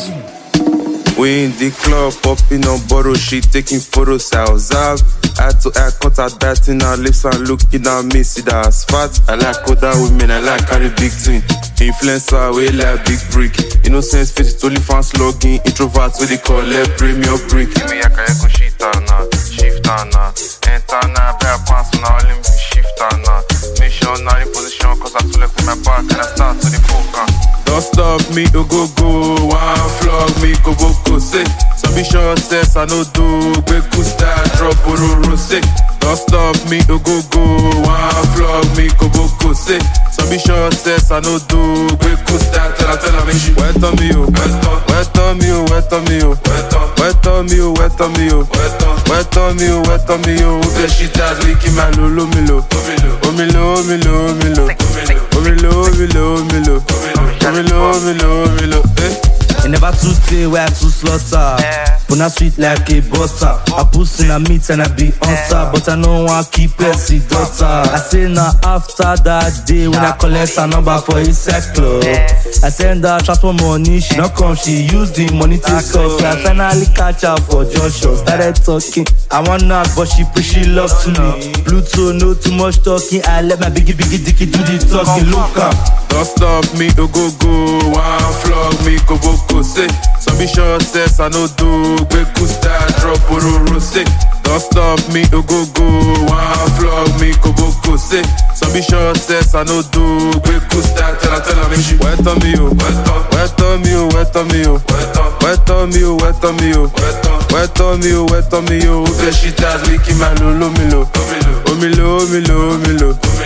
We in the club, popping on borrow shit, taking photos ourselves. Eye to eye, cut her that in her lips and looking at me, see that as fat. I like other women, I like carry big thing. Influencer, we like big brick. Innocence face it only fans logging. Introverts, what they call it, premium brick. Give me a go shift on shift on enter now, bear pants on all in shift on mission now in position, cause I too left with my back and I start to the poker. Don't stop me, go go go. One flog me, go go go. Say, some be sure says I no do. Quick style, drop ororo say. Don't stop me, go go go. One flog me, go go go. Say, some be sure says I no do. Quick style, tell her make she wet on me, oh. Wet on me, oh, wet on me, oh. Wet on me, oh, wet on me, oh. Wet on me, oh, wet on me, oh. Okay, she does licking my lolo milo. Omilo, omilo, omilo. Omilo, omilo, omilo. Omilo, eh. It never too stay where I too slaughter. But I sweet like a butter. I put in a meat and I be on top. But I know I keep Percy daughter. I say now after that day when I collect a number for a set club, I send her transfer money, she not come, she use the money to sell. So I finally catch her for Joshua. Started talking, I want her but she love to me. Pluto, no too much talking. I let my biggie dicky do the talking. Look up. Don't stop me, go go go. One flog me, go go go. Say, some be sure says I no do. Quick style, drop ororo say. Don't stop me, go go go. One flog me, go go go. Say, some be sure says I no do. Quick style, tell her make she wet on me, oh. Wet on me, oh, wet on me, oh. Wet on me, oh, wet on me, oh. Wet on me, oh, wet on me, oh. Okay, she does licking my lolo milo. Omilo, omilo, omilo.